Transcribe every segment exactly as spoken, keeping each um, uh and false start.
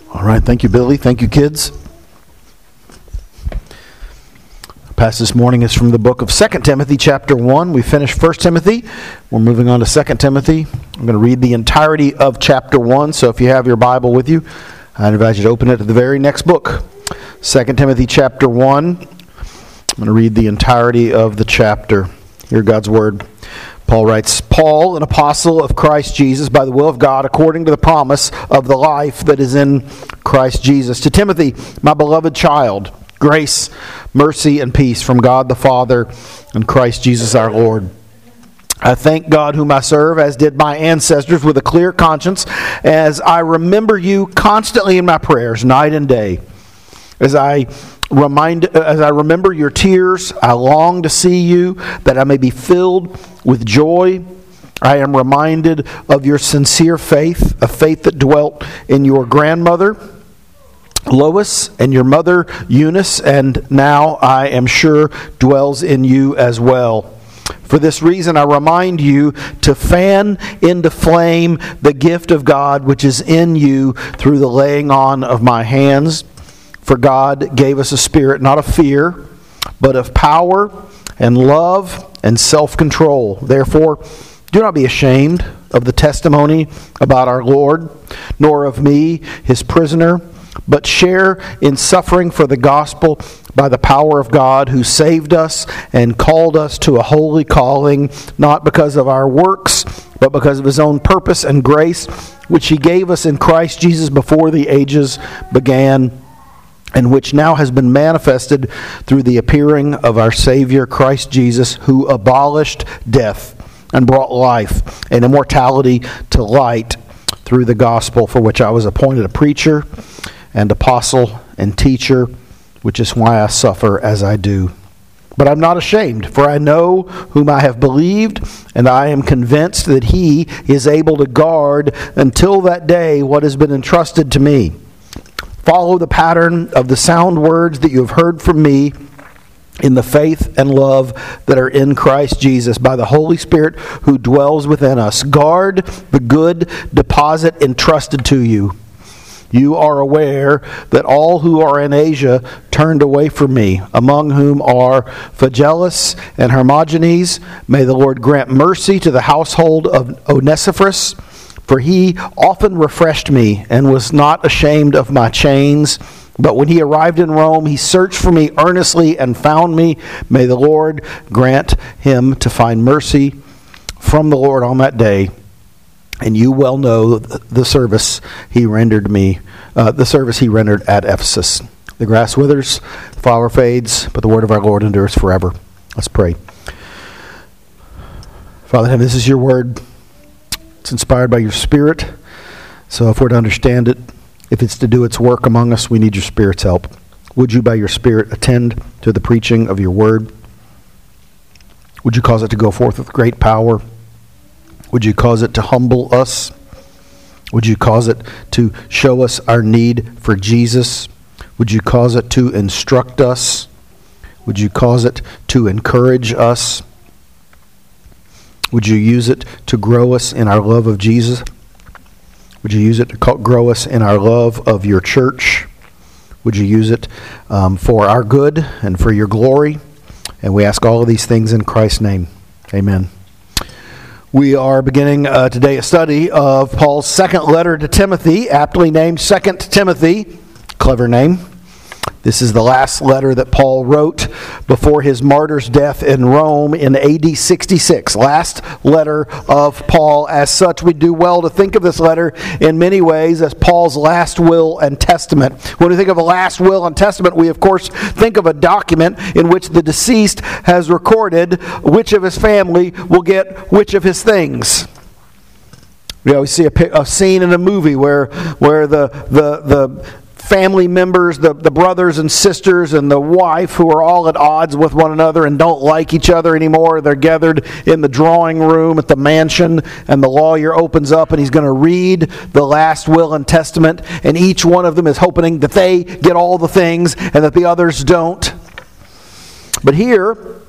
All right, thank you, Billy. Thank you, kids. The passage this morning is from the book of Second Timothy, chapter one. We finished First Timothy. We're moving on to Second Timothy. I'm going to read the entirety of chapter one, so if you have your Bible with you, I invite you to open it to the very next book. Second Timothy, chapter one. I'm going to read the entirety of the chapter. Hear God's word. Paul writes, Paul, an apostle of Christ Jesus, by the will of God, according to the promise of the life that is in Christ Jesus. To Timothy, my beloved child, grace, mercy, and peace from God the Father and Christ Jesus our Lord. I thank God whom I serve, as did my ancestors, with a clear conscience, as I remember you constantly in my prayers, night and day. As I Remind, as I remember your tears, I long to see you, that I may be filled with joy. I am reminded of your sincere faith, a faith that dwelt in your grandmother, Lois, and your mother, Eunice, and now, I am sure, dwells in you as well. For this reason, I remind you to fan into flame the gift of God which is in you through the laying on of my hands. For God gave us a spirit not of fear, but of power and love and self-control. Therefore, do not be ashamed of the testimony about our Lord, nor of me, his prisoner, but share in suffering for the gospel by the power of God, who saved us and called us to a holy calling, not because of our works, but because of his own purpose and grace, which he gave us in Christ Jesus before the ages began, and which now has been manifested through the appearing of our Savior Christ Jesus, who abolished death and brought life and immortality to light through the gospel, for which I was appointed a preacher and apostle and teacher, which is why I suffer as I do. But I'm not ashamed, for I know whom I have believed, and I am convinced that he is able to guard until that day what has been entrusted to me. Follow the pattern of the sound words that you have heard from me in the faith and love that are in Christ Jesus by the Holy Spirit who dwells within us. Guard the good deposit entrusted to you. You are aware that all who are in Asia turned away from me, among whom are Phygelus and Hermogenes. May the Lord grant mercy to the household of Onesiphorus, for he often refreshed me and was not ashamed of my chains. But when he arrived in Rome, he searched for me earnestly and found me. May the Lord grant him to find mercy from the Lord on that day. And you well know the service he rendered me, uh, the service he rendered at Ephesus. The grass withers, the flower fades, but the word of our Lord endures forever. Let's pray. Father in heaven, this is your word. It's inspired by your Spirit. So if we're to understand it, if it's to do its work among us, we need your Spirit's help. Would you, by your Spirit, attend to the preaching of your word? Would you cause it to go forth with great power? Would you cause it to humble us? Would you cause it to show us our need for Jesus? Would you cause it to instruct us? Would you cause it to encourage us? Would you use it to grow us in our love of Jesus? Would you use it to grow us in our love of your church? Would you use it um, for our good and for your glory? And we ask all of these things in Christ's name. Amen. We are beginning uh, today a study of Paul's second letter to Timothy, aptly named Second Timothy. Clever name. This is the last letter that Paul wrote before his martyr's death in Rome in A D sixty-six. Last letter of Paul. As such, we do well to think of this letter in many ways as Paul's last will and testament. When we think of a last will and testament, we of course think of a document in which the deceased has recorded which of his family will get which of his things. We always see a, a scene in a movie where where the the the family members, the, the brothers and sisters and the wife who are all at odds with one another and don't like each other anymore. They're gathered in the drawing room at the mansion, and the lawyer opens up and he's going to read the last will and testament, and each one of them is hoping that they get all the things and that the others don't. But here,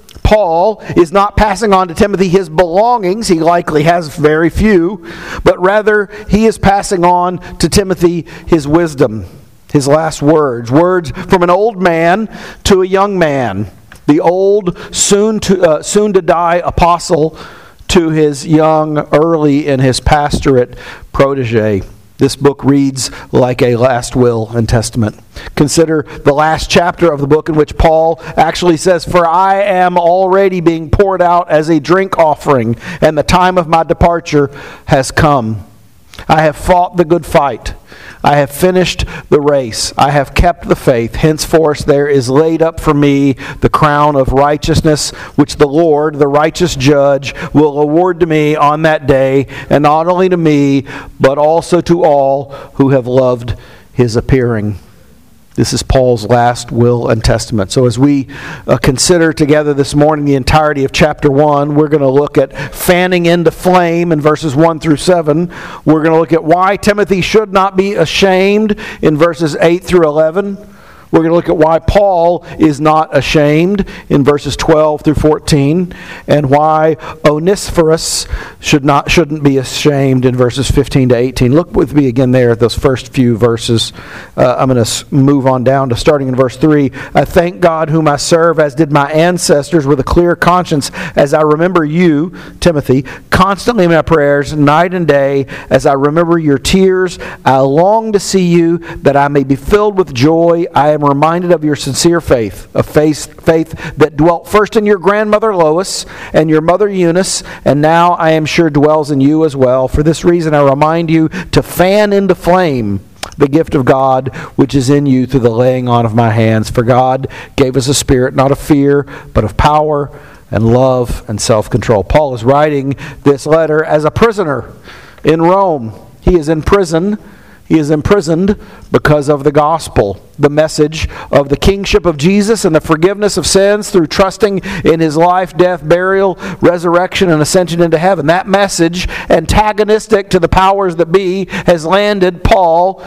Paul is not passing on to Timothy his belongings. He likely has very few. But rather, he is passing on to Timothy his wisdom, his last words. Words from an old man to a young man. The old, soon to, uh, soon to die apostle to his young, early in his pastorate protege. This book reads like a last will and testament. Consider the last chapter of the book in which Paul actually says, "For I am already being poured out as a drink offering, and the time of my departure has come. I have fought the good fight. I have finished the race. I have kept the faith. Henceforth there is laid up for me the crown of righteousness, which the Lord, the righteous judge, will award to me on that day, and not only to me, but also to all who have loved his appearing." This is Paul's last will and testament. So as we uh, consider together this morning the entirety of chapter one, we're going to look at fanning into flame in verses one through seven. We're going to look at why Timothy should not be ashamed in verses eight through eleven. We're going to look at why Paul is not ashamed in verses twelve through fourteen, and why Onesiphorus should not, shouldn't be ashamed in verses fifteen to eighteen. Look with me again there at those first few verses. Uh, I'm going to move on down to starting in verse three. "I thank God whom I serve, as did my ancestors, with a clear conscience, as I remember you," Timothy, "constantly in my prayers, night and day, as I remember your tears. I long to see you, that I may be filled with joy. I am reminded of your sincere faith, a faith, faith that dwelt first in your grandmother Lois and your mother Eunice, and now I am sure dwells in you as well. For this reason I remind you to fan into flame the gift of God which is in you through the laying on of my hands. For God gave us a spirit not of fear, but of power and love and self-control." Paul is writing this letter as a prisoner in Rome. He is in prison. He is imprisoned because of the gospel, the message of the kingship of Jesus and the forgiveness of sins through trusting in his life, death, burial, resurrection, and ascension into heaven. That message, antagonistic to the powers that be, has landed Paul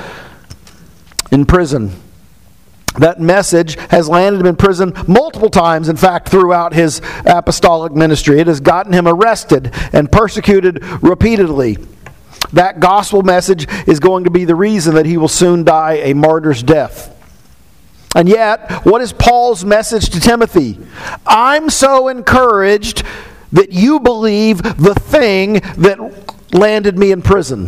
in prison. That message has landed him in prison multiple times, in fact, throughout his apostolic ministry. It has gotten him arrested and persecuted repeatedly. That gospel message is going to be the reason that he will soon die a martyr's death. And yet, what is Paul's message to Timothy? I'm so encouraged that you believe the thing that landed me in prison.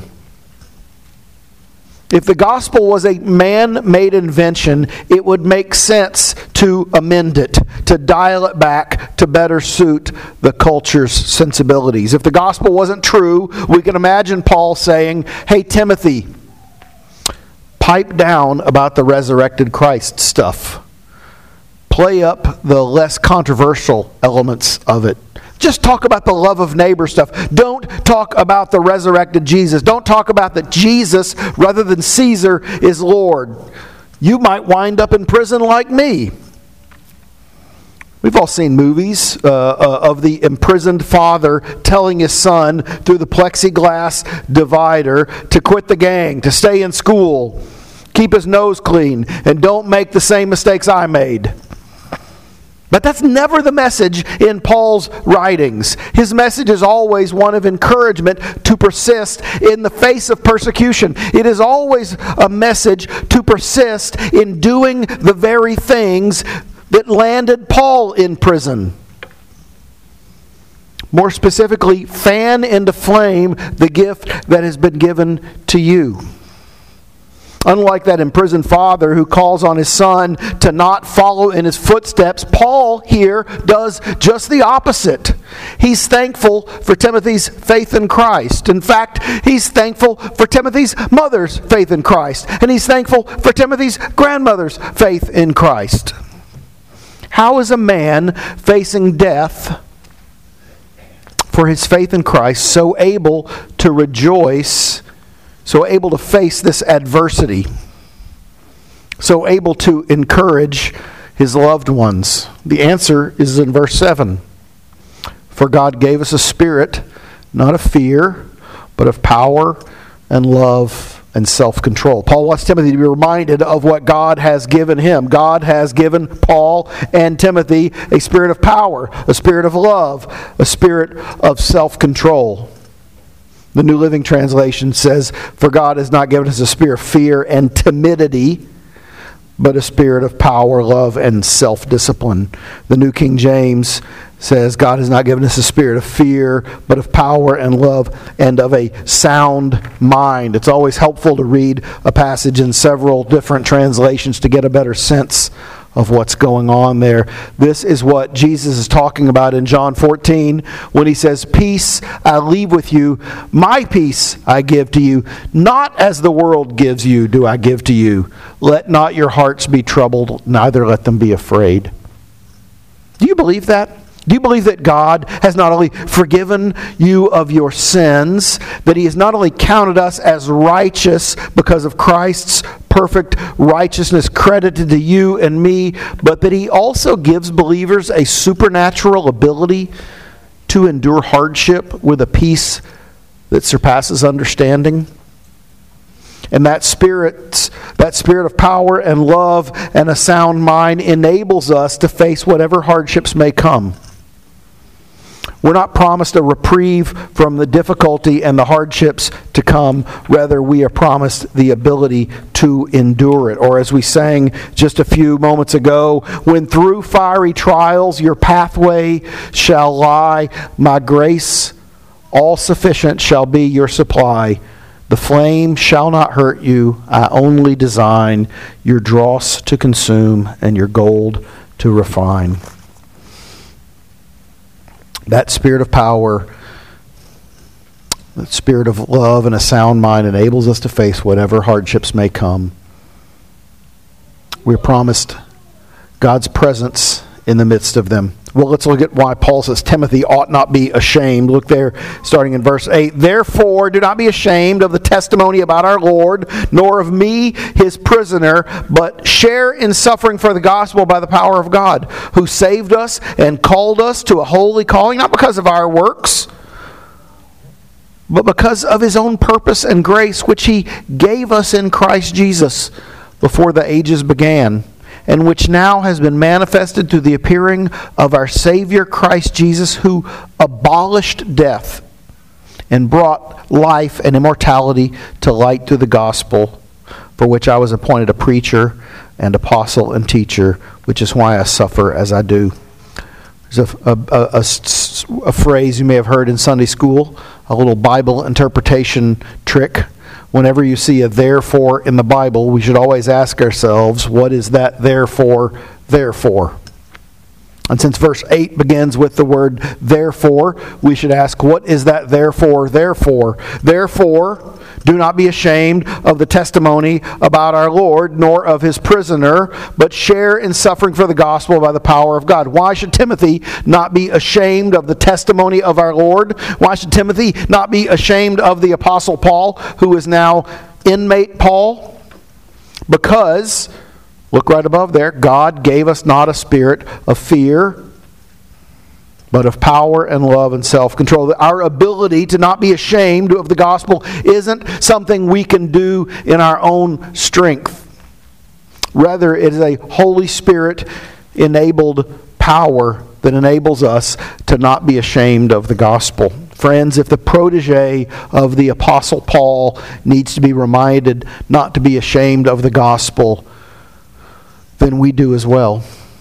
If the gospel was a man-made invention, it would make sense to amend it, to dial it back to better suit the culture's sensibilities. If the gospel wasn't true, we can imagine Paul saying, "Hey, Timothy, pipe down about the resurrected Christ stuff. Play up the less controversial elements of it. Just talk about the love of neighbor stuff. Don't talk about the resurrected Jesus. Don't talk about that Jesus, rather than Caesar, is Lord. You might wind up in prison like me." We've all seen movies uh, uh, of the imprisoned father telling his son through the plexiglass divider to quit the gang, to stay in school, keep his nose clean, and don't make the same mistakes I made. But that's never the message in Paul's writings. His message is always one of encouragement to persist in the face of persecution. It is always a message to persist in doing the very things that landed Paul in prison. More specifically, fan into flame the gift that has been given to you. Unlike that imprisoned father who calls on his son to not follow in his footsteps, Paul here does just the opposite. He's thankful for Timothy's faith in Christ. In fact, he's thankful for Timothy's mother's faith in Christ. And he's thankful for Timothy's grandmother's faith in Christ. How is a man facing death for his faith in Christ so able to rejoice, so able to face this adversity, so able to encourage his loved ones? The answer is in verse seven. "For God gave us a spirit, not of fear, but of power and love and self-control. Paul wants Timothy to be reminded of what God has given him. God has given Paul and Timothy a spirit of power, a spirit of love, a spirit of self-control. The New Living Translation says, "For God has not given us a spirit of fear and timidity, but a spirit of power, love, and self-discipline." The New King James says, "God has not given us a spirit of fear, but of power and love and of a sound mind." It's always helpful to read a passage in several different translations to get a better sense of what's going on there. This is what Jesus is talking about in John fourteen when he says, "Peace I leave with you, my peace I give to you. Not as the world gives you do I give to you. Let not your hearts be troubled, neither let them be afraid." Do you believe that? Do you believe that God has not only forgiven you of your sins, that He has not only counted us as righteous because of Christ's perfect righteousness credited to you and me, but that He also gives believers a supernatural ability to endure hardship with a peace that surpasses understanding? And that spirit, that spirit of power and love and a sound mind enables us to face whatever hardships may come. We're not promised a reprieve from the difficulty and the hardships to come. Rather, we are promised the ability to endure it. Or as we sang just a few moments ago, "When through fiery trials your pathway shall lie, my grace all sufficient shall be your supply. The flame shall not hurt you. I only design your dross to consume and your gold to refine." That spirit of power, that spirit of love and a sound mind enables us to face whatever hardships may come. We're promised God's presence in the midst of them. Well, let's look at why Paul says Timothy ought not be ashamed. Look there, starting in verse eight. "Therefore, do not be ashamed of the testimony about our Lord, nor of me, his prisoner, but share in suffering for the gospel by the power of God, who saved us and called us to a holy calling, not because of our works, but because of his own purpose and grace, which he gave us in Christ Jesus before the ages began, and which now has been manifested through the appearing of our Savior Christ Jesus, who abolished death and brought life and immortality to light through the gospel, for which I was appointed a preacher and apostle and teacher, which is why I suffer as I do." There's a, a, a, a, a phrase you may have heard in Sunday school, a little Bible interpretation trick. Whenever you see a "therefore" in the Bible, we should always ask ourselves, what is that "therefore" there for? And since verse eight begins with the word "therefore," we should ask, what is that "therefore" there for? Therefore, do not be ashamed of the testimony about our Lord, nor of his prisoner, but share in suffering for the gospel by the power of God. Why should Timothy not be ashamed of the testimony of our Lord? Why should Timothy not be ashamed of the Apostle Paul, who is now inmate Paul? Because, look right above there, God gave us not a spirit of fear, but of power and love and self-control. Our ability to not be ashamed of the gospel isn't something we can do in our own strength. Rather, it is a Holy Spirit-enabled power that enables us to not be ashamed of the gospel. Friends, if the protege of the Apostle Paul needs to be reminded not to be ashamed of the gospel, then we do as well.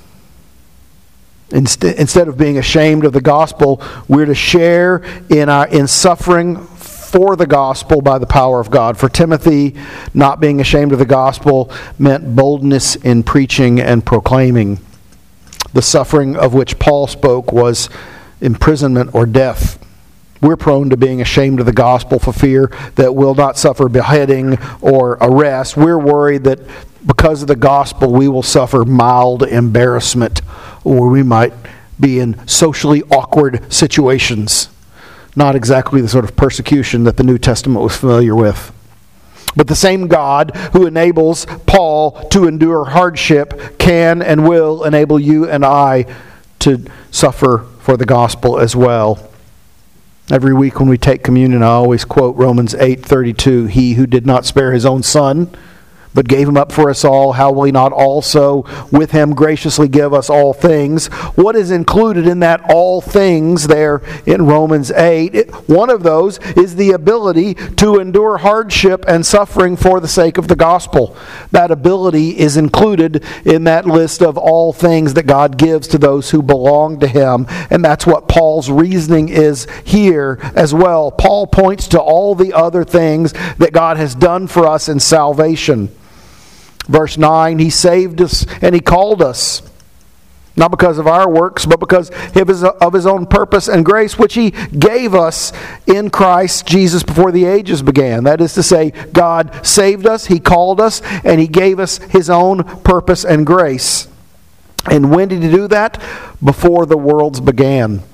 Instead of being ashamed of the gospel, we're to share in our in suffering for the gospel by the power of God. For Timothy, not being ashamed of the gospel meant boldness in preaching and proclaiming. The suffering of which Paul spoke was imprisonment or death. We're prone to being ashamed of the gospel for fear that we'll not suffer beheading or arrest. We're worried that because of the gospel we will suffer mild embarrassment, or we might be in socially awkward situations. Not exactly the sort of persecution that the New Testament was familiar with. But the same God who enables Paul to endure hardship can and will enable you and I to suffer for the gospel as well. Every week when we take communion, I always quote Romans eight thirty-two. He who did not spare his own son, but gave him up for us all, how will he not also with him graciously give us all things? What is included in that all things there in Romans eight? It, one of those is the ability to endure hardship and suffering for the sake of the gospel. That ability is included in that list of all things that God gives to those who belong to him. And that's what Paul's reasoning is here as well. Paul points to all the other things that God has done for us in salvation. Verse nine, he saved us and he called us, not because of our works, but because of his, of his own purpose and grace, which he gave us in Christ Jesus before the ages began. That is to say, God saved us, he called us, and he gave us his own purpose and grace. And when did he do that? Before the worlds began,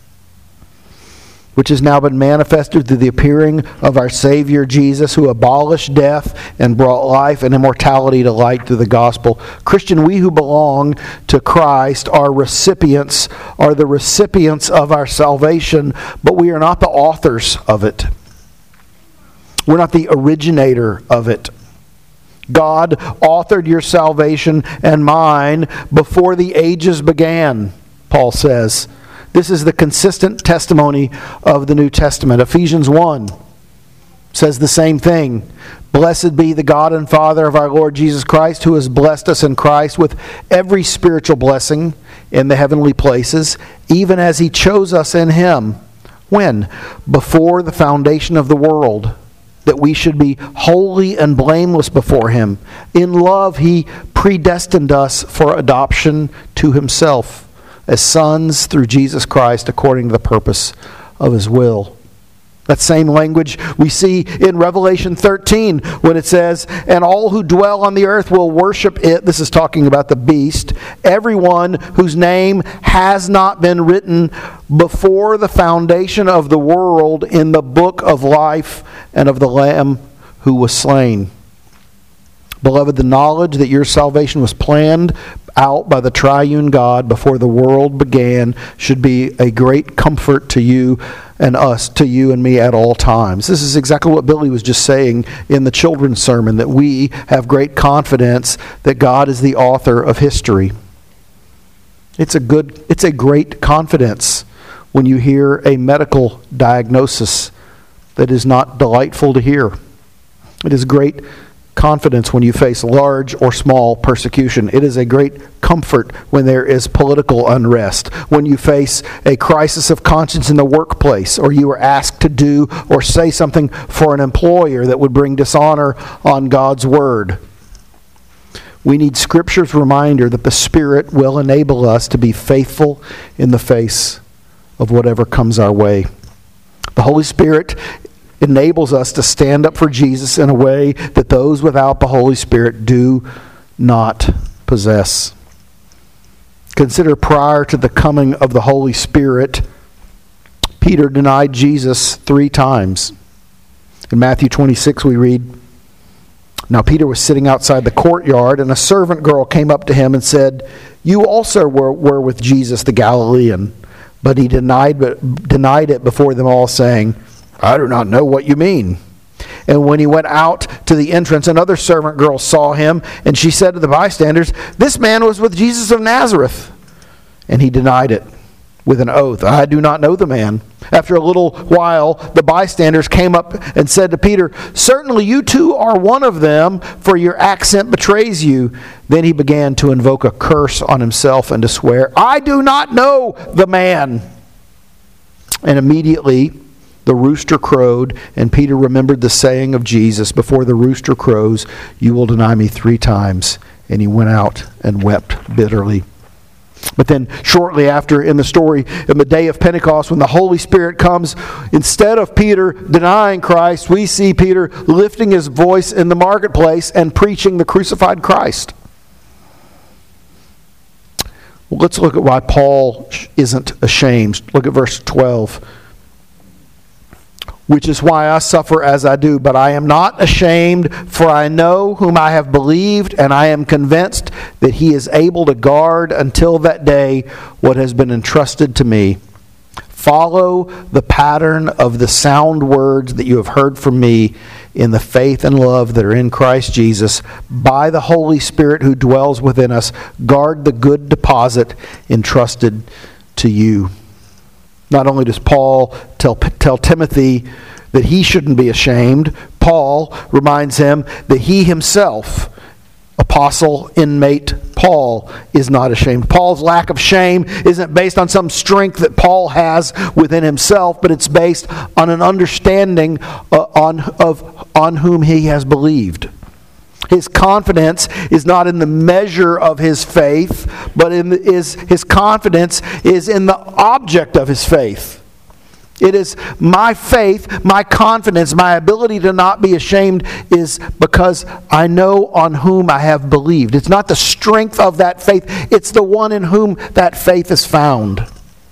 which has now been manifested through the appearing of our Savior Jesus, who abolished death and brought life and immortality to light through the gospel. Christian, we who belong to Christ are recipients, are the recipients of our salvation, but we are not the authors of it. We're not the originator of it. God authored your salvation and mine before the ages began, Paul says. This is the consistent testimony of the New Testament. Ephesians one says the same thing. Blessed be the God and Father of our Lord Jesus Christ, who has blessed us in Christ with every spiritual blessing in the heavenly places, even as he chose us in him. When? Before the foundation of the world, that we should be holy and blameless before him. In love, he predestined us for adoption to himself, as sons through Jesus Christ, according to the purpose of his will. That same language we see in Revelation thirteen when it says, and all who dwell on the earth will worship it. This is talking about the beast. Everyone whose name has not been written before the foundation of the world in the book of life and of the Lamb who was slain. Beloved, the knowledge that your salvation was planned out by the triune God before the world began should be a great comfort to you and us, to you and me at all times. This is exactly what Billy was just saying in the children's sermon, that we have great confidence that God is the author of history. It's a good, it's a great confidence when you hear a medical diagnosis that is not delightful to hear. It is great confidence when you face large or small persecution. It is a great comfort when there is political unrest, when you face a crisis of conscience in the workplace, or you are asked to do or say something for an employer that would bring dishonor on God's word. We need Scripture's reminder that the Spirit will enable us to be faithful in the face of whatever comes our way. The Holy Spirit enables us to stand up for Jesus in a way that those without the Holy Spirit do not possess. Consider, prior to the coming of the Holy Spirit, Peter denied Jesus three times. In Matthew twenty-six we read, now Peter was sitting outside the courtyard, and a servant girl came up to him and said, you also were, were with Jesus the Galilean. But he denied, but denied it before them all, saying, I do not know what you mean. And when he went out to the entrance, another servant girl saw him, and she said to the bystanders, this man was with Jesus of Nazareth. And he denied it with an oath, I do not know the man. After a little while, the bystanders came up and said to Peter, certainly you too are one of them, for your accent betrays you. Then he began to invoke a curse on himself and to swear, I do not know the man. And immediately the rooster crowed, and Peter remembered the saying of Jesus, before the rooster crows, you will deny me three times. And he went out and wept bitterly. But then shortly after in the story, in the day of Pentecost, when the Holy Spirit comes, instead of Peter denying Christ, we see Peter lifting his voice in the marketplace and preaching the crucified Christ. Well, let's look at why Paul isn't ashamed. Look at verse twelve. Which is why I suffer as I do, but I am not ashamed, for I know whom I have believed, and I am convinced that he is able to guard until that day what has been entrusted to me. Follow the pattern of the sound words that you have heard from me in the faith and love that are in Christ Jesus. By the Holy Spirit who dwells within us, guard the good deposit entrusted to you. Not only does Paul tell, tell Timothy that he shouldn't be ashamed, Paul reminds him that he himself, apostle, inmate Paul, is not ashamed. Paul's lack of shame isn't based on some strength that Paul has within himself, but it's based on an understanding uh, on, of, on whom he has believed. His confidence is not in the measure of his faith, but in the, is, his confidence is in the object of his faith. It is my faith, my confidence, my ability to not be ashamed is because I know on whom I have believed. It's not the strength of that faith, it's the one in whom that faith is found.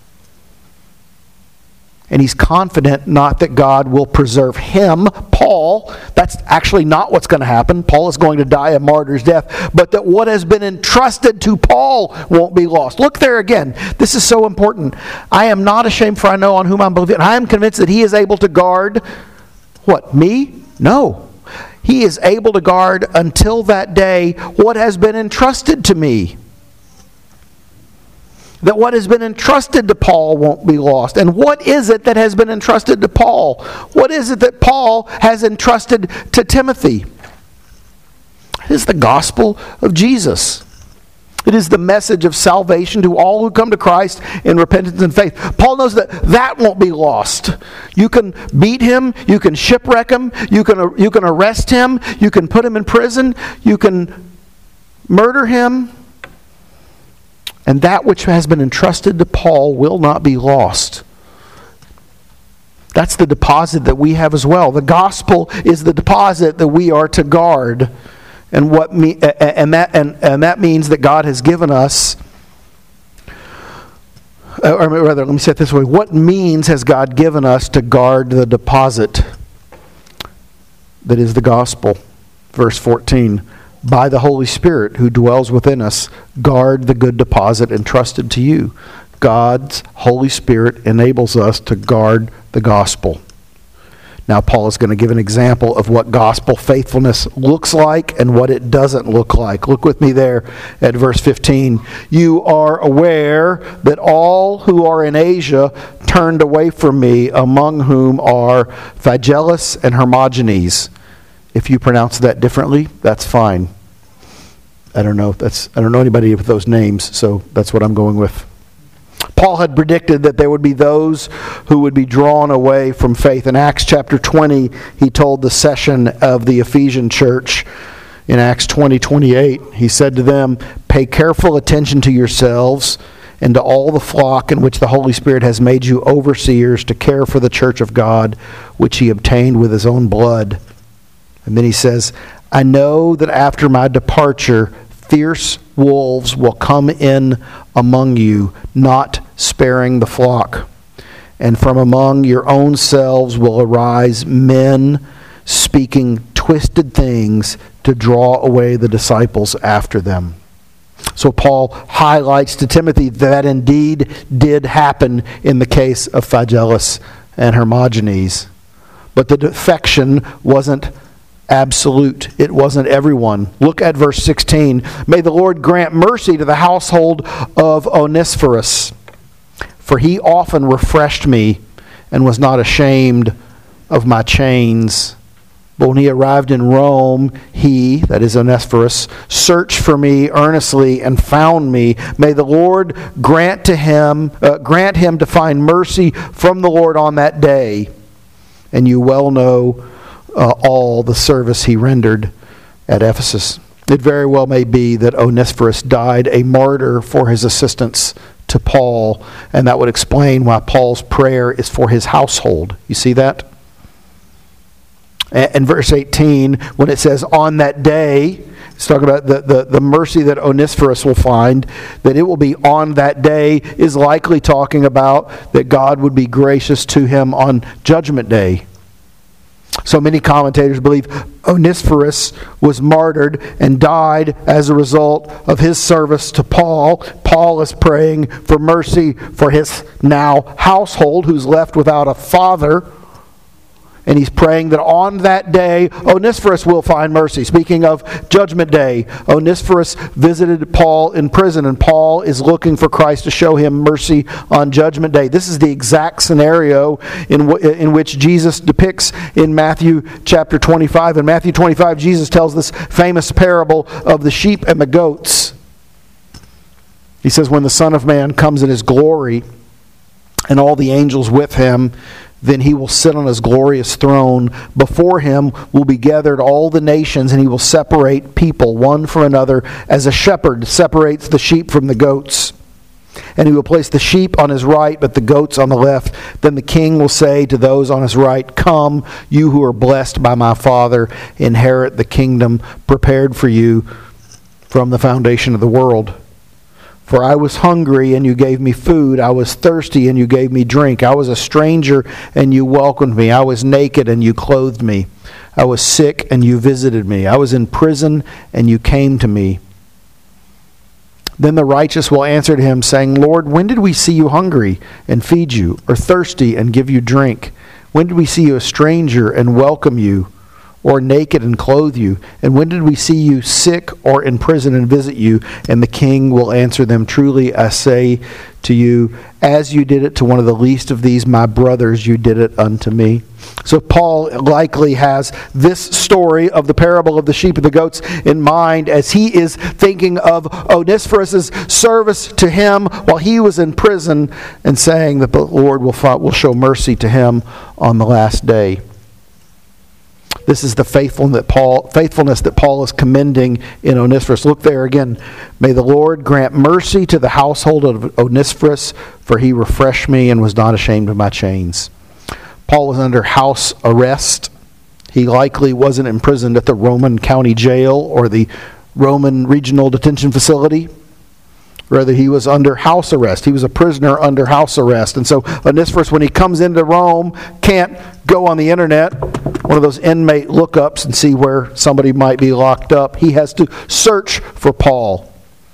And he's confident not that God will preserve him, Paul. That's actually not what's going to happen. Paul is going to die a martyr's death. But that what has been entrusted to Paul won't be lost. Look there again. This is so important. I am not ashamed, for I know on whom I'm believing. I am convinced that he is able to guard, what, me? No. He is able to guard until that day what has been entrusted to me. That what has been entrusted to Paul won't be lost. And what is it that has been entrusted to Paul? What is it that Paul has entrusted to Timothy? It is the gospel of Jesus. It is the message of salvation to all who come to Christ in repentance and faith. Paul knows that that won't be lost. You can beat him, you can shipwreck him, you can, you can arrest him, you can put him in prison, you can murder him. And that which has been entrusted to Paul will not be lost. That's the deposit that we have as well. The gospel is the deposit that we are to guard. And what me, and that and, and that means that God has given us, or rather, let me say it this way. What means has God given us to guard the deposit that is the gospel? Verse fourteen. By the Holy Spirit who dwells within us, guard the good deposit entrusted to you. God's Holy Spirit enables us to guard the gospel. Now Paul is going to give an example of what gospel faithfulness looks like and what it doesn't look like. Look with me there at verse fifteen. You are aware that all who are in Asia turned away from me, among whom are Phygellus and Hermogenes. If you pronounce that differently, that's fine. I don't know. That's I don't know anybody with those names, so that's what I'm going with. Paul had predicted that there would be those who would be drawn away from faith. In Acts chapter twenty, he told the session of the Ephesian church, in Acts twenty twenty-eight, he said to them, "Pay careful attention to yourselves and to all the flock in which the Holy Spirit has made you overseers to care for the church of God, which he obtained with his own blood." And then he says, I know that after my departure, fierce wolves will come in among you, not sparing the flock. And from among your own selves will arise men speaking twisted things to draw away the disciples after them. So Paul highlights to Timothy that indeed did happen in the case of Phygellus and Hermogenes. But the defection wasn't absolute. It wasn't everyone. Look at verse sixteen. May the Lord grant mercy to the household of Onesiphorus, for he often refreshed me and was not ashamed of my chains. But when he arrived in Rome, he, that is Onesiphorus, searched for me earnestly and found me. May the Lord grant to him, uh, grant him to find mercy from the Lord on that day. And you well know Uh, all the service he rendered at Ephesus. It very well may be that Onesiphorus died a martyr for his assistance to Paul, and that would explain why Paul's prayer is for his household. You see that? In verse eighteen, when it says, on that day, it's talking about the, the, the mercy that Onesiphorus will find, that it will be on that day, is likely talking about that God would be gracious to him on Judgment Day. So many commentators believe Onesiphorus was martyred and died as a result of his service to Paul. Paul is praying for mercy for his now household, who's left without a father. And he's praying that on that day, Onesiphorus will find mercy. Speaking of Judgment Day, Onesiphorus visited Paul in prison, and Paul is looking for Christ to show him mercy on Judgment Day. This is the exact scenario in, w- in which Jesus depicts in Matthew chapter twenty-five. In Matthew twenty-five, Jesus tells this famous parable of the sheep and the goats. He says, when the Son of Man comes in his glory, and all the angels with him, then he will sit on his glorious throne. Before him will be gathered all the nations, and he will separate people one from another, as a shepherd separates the sheep from the goats. And he will place the sheep on his right, but the goats on the left. Then the king will say to those on his right, "Come, you who are blessed by my Father, inherit the kingdom prepared for you from the foundation of the world. For I was hungry, and you gave me food. I was thirsty, and you gave me drink. I was a stranger, and you welcomed me. I was naked, and you clothed me. I was sick, and you visited me. I was in prison, and you came to me." Then the righteous will answer to him, saying, "Lord, when did we see you hungry and feed you, or thirsty and give you drink? When did we see you a stranger and welcome you, or naked and clothe you? And when did we see you sick or in prison and visit you?" And the king will answer them, "Truly I say to you, as you did it to one of the least of these my brothers, you did it unto me." So Paul likely has this story of the parable of the sheep and the goats in mind as he is thinking of Onesiphorus' service to him while he was in prison, and saying that the Lord will, will show mercy to him on the last day. This is the faithfulness that Paul, faithfulness that Paul is commending in Onesiphorus. Look there again. "May the Lord grant mercy to the household of Onesiphorus, for he refreshed me and was not ashamed of my chains." Paul was under house arrest. He likely wasn't imprisoned at the Roman county jail or the Roman regional detention facility. Rather, he was under house arrest. He was a prisoner under house arrest. And so Onesiphorus, when he comes into Rome, can't go on the internet, one of those inmate lookups, and see where somebody might be locked up. He has to search for Paul.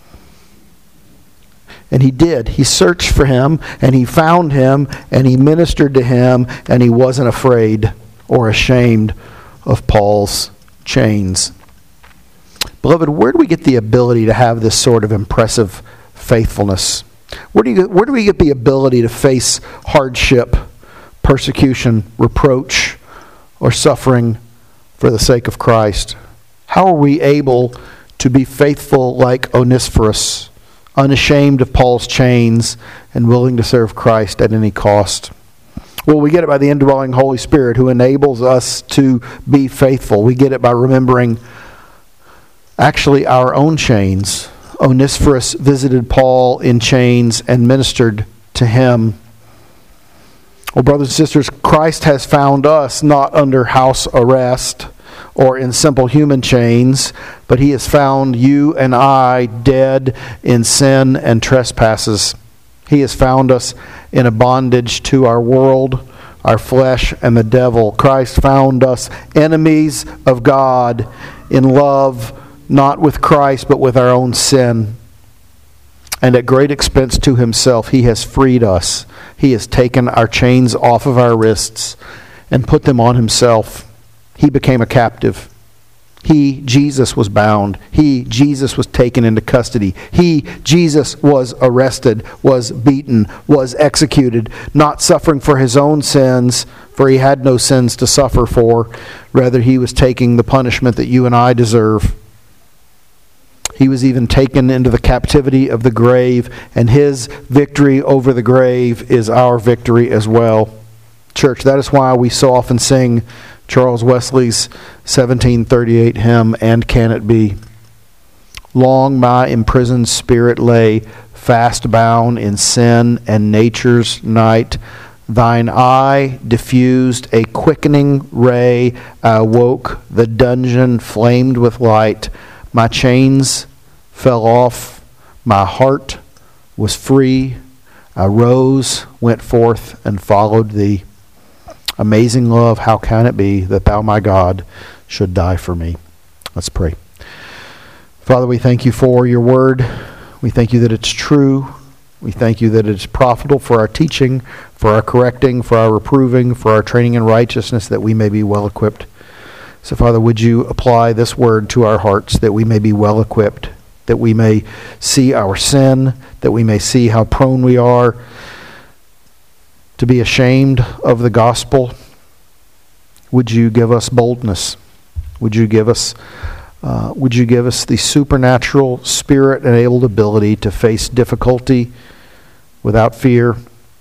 And he did. He searched for him, and he found him, and he ministered to him, and he wasn't afraid or ashamed of Paul's chains. Beloved, where do we get the ability to have this sort of impressive faithfulness? Where do you, where do we get the ability to face hardship, persecution, reproach, or suffering for the sake of Christ? How are we able to be faithful like Onesiphorus, unashamed of Paul's chains, and willing to serve Christ at any cost? Well, we get it by the indwelling Holy Spirit, who enables us to be faithful. We get it by remembering actually our own chains. Onesiphorus visited Paul in chains and ministered to him. Well, brothers and sisters, Christ has found us not under house arrest or in simple human chains, but he has found you and I dead in sin and trespasses. He has found us in a bondage to our world, our flesh, and the devil. Christ found us enemies of God in love, not with Christ, but with our own sin. And at great expense to himself, he has freed us. He has taken our chains off of our wrists and put them on himself. He became a captive. He, Jesus, was bound. He, Jesus, was taken into custody. He, Jesus, was arrested, was beaten, was executed, not suffering for his own sins, for he had no sins to suffer for. Rather, he was taking the punishment that you and I deserve. He was even taken into the captivity of the grave, and his victory over the grave is our victory as well. Church, that is why we so often sing Charles Wesley's seventeen thirty-eight hymn, "And Can It Be?" Long my imprisoned spirit lay, fast bound in sin and nature's night. Thine eye diffused a quickening ray. I awoke, the dungeon flamed with light. My chains fell off, my heart was free. I rose, went forth, and followed thee. amazing love, how can it be that thou, my God, should die for me? Let's pray. Father, we thank you for your word. We thank you that it's true. We thank you that it's profitable for our teaching, for our correcting, for our reproving, for our training in righteousness, that we may be well equipped. So, Father, would you apply this word to our hearts, that we may be well equipped, that we may see our sin, that we may see how prone we are to be ashamed of the gospel. Would you give us boldness? Would you give us uh, would you give us the supernatural spirit-enabled ability to face difficulty without fear,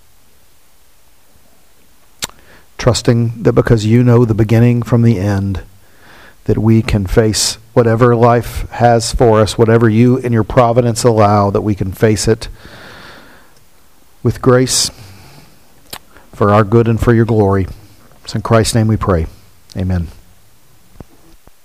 trusting that because you know the beginning from the end, that we can face whatever life has for us, whatever you in your providence allow, that we can face it with grace for our good and for your glory. It's in Christ's name we pray. Amen.